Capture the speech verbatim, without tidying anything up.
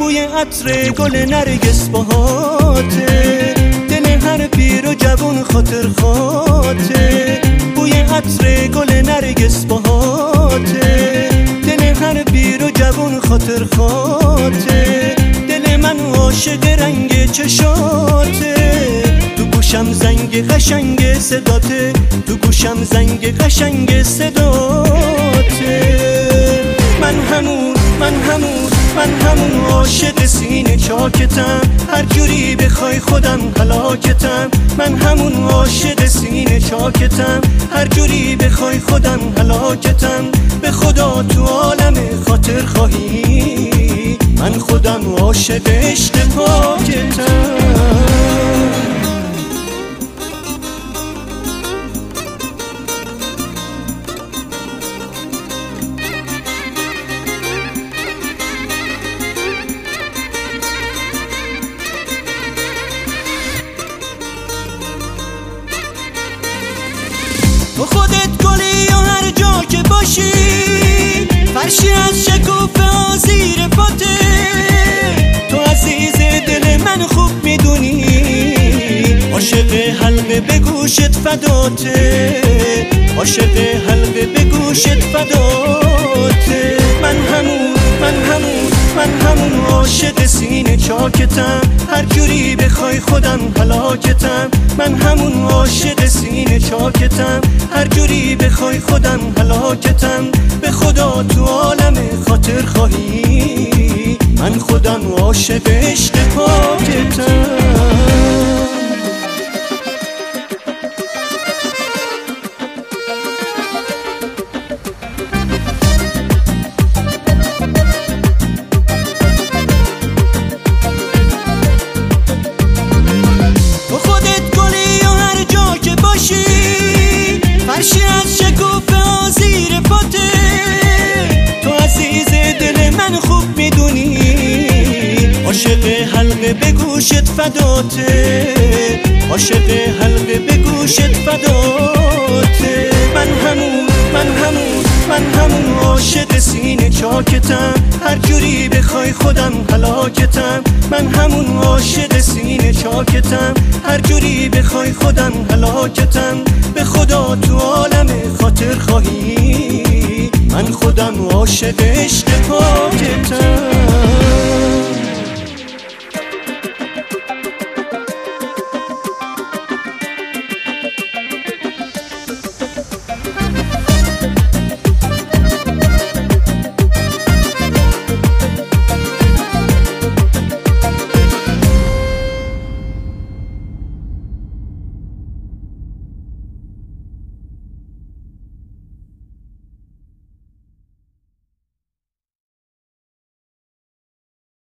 بوی عطر گل نرگس بهاته، دل هر پیر و جوون خاطر خاطه. بوی عطر گل نرگس بهاته، دل هر پیر و جوون خاطر خاطه. دل من عاشق رنگ چشاته، تو گوشم زنگ قشنگ صداته، تو گوشم زنگ قشنگ صداته. من همون من همون من همون عاشق سینه چاکتم، هر جوری بخوای خودم هلاکتم. من همون عاشق سینه چاکتم، هر جوری بخوای خودم هلاکتم. به خدا تو عالم خاطر خواهی، من خودم عاشق عشق پاکتم. تو خودت گلی و هر جا که باشی، فرشی از شکوفه ها زیر پاته. تو عزیز دل من خوب میدونی، عاشق حلقه به گوشت فداته، عاشق حلقه به گوشت فداته. من همون من همون من همون عاشق سینه چاکتم، هر جوری بخوای خودم هلاکتم. من همون عاشق سینه چاکتم، هر جوری بخوای خودم هلاکتم. به خدا تو عالم خاطر خواهی، من خودم عاشق عشق پاکتم. فرشی از شکوفه ها زیر پاته، تو عزیز دل من خوب میدونی، عاشق حلقه به گوشت فداته، عاشق حلقه به گوشت فداته. من همون من همون من همون عاشق سینه چاکتم، هر جوری بخوای خودم هلاکتم. من همون عاشق سینه چاکتم، هر جوری بخوای خودم هلاکتم. به خدا تو عالم خاطر خواهی، من خودم عاشق عشق پاکتم.